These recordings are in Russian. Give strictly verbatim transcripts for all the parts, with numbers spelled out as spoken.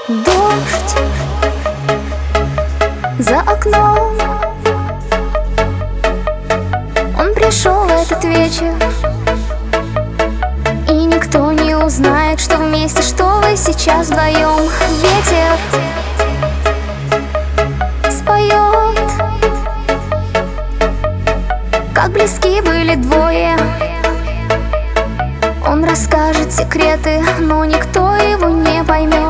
Дождь за окном, он пришел этот вечер, и никто не узнает, что вместе, что вы сейчас вдвоем. Ветер споет, как близки были двое. Он расскажет секреты, но никто его не поймет.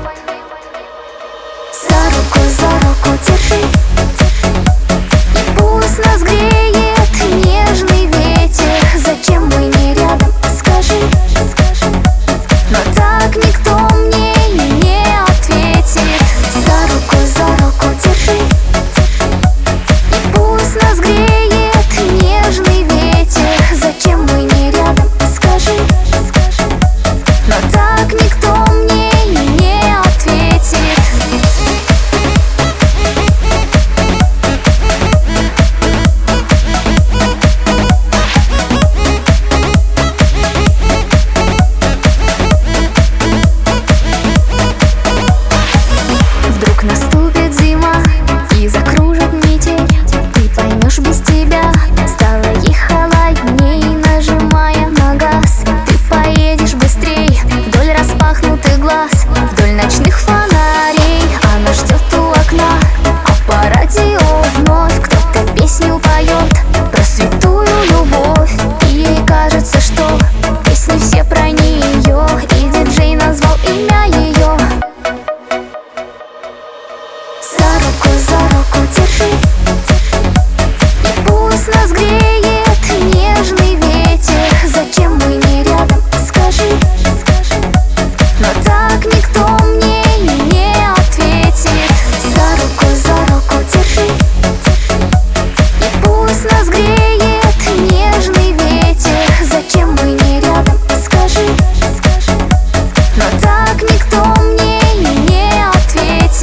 За руку, за руку держи, и пусть нас греет нежный ветер. Зачем мы не рядом, скажи, но так никто мне и не ответит. За руку, за руку держи, и пусть нас греет нежный ветер. Зачем мы не рядом, скажи, но так никто мне и не ответит. Вдруг наступит зима и закружит метель. Ты поймешь, без тебя стало ей холодней. Нажимая на газ, ты поедешь быстрей вдоль распахнутых глаз, вдоль ночных фонарей. Она ждет у окна, а по радио вновь кто-то песню поет про святую любовь. И ей кажется, что песни все про нее, и диджей назвал имя ее. За руку, за руку держи, и пусть нас греет нежный ветер. Зачем мы не рядом, скажи, но так никто мне и не ответит. За руку, за руку держи, и пусть нас греет нежный ветер. Зачем мы не рядом, скажи, но так никто мне и не ответит.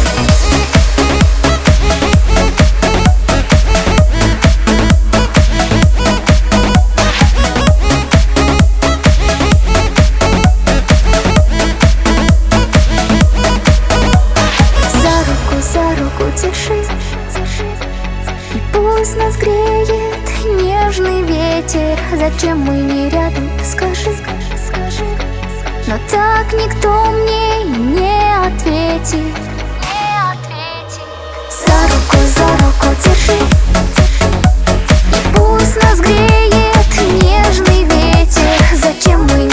За руку, за руку держи, и пусть нас греет нежный ветер. Зачем мы не рядом, скажи, но так никто мне и не ответит. За руку, за руку держи, и пусть нас греет нежный ветер. Зачем мы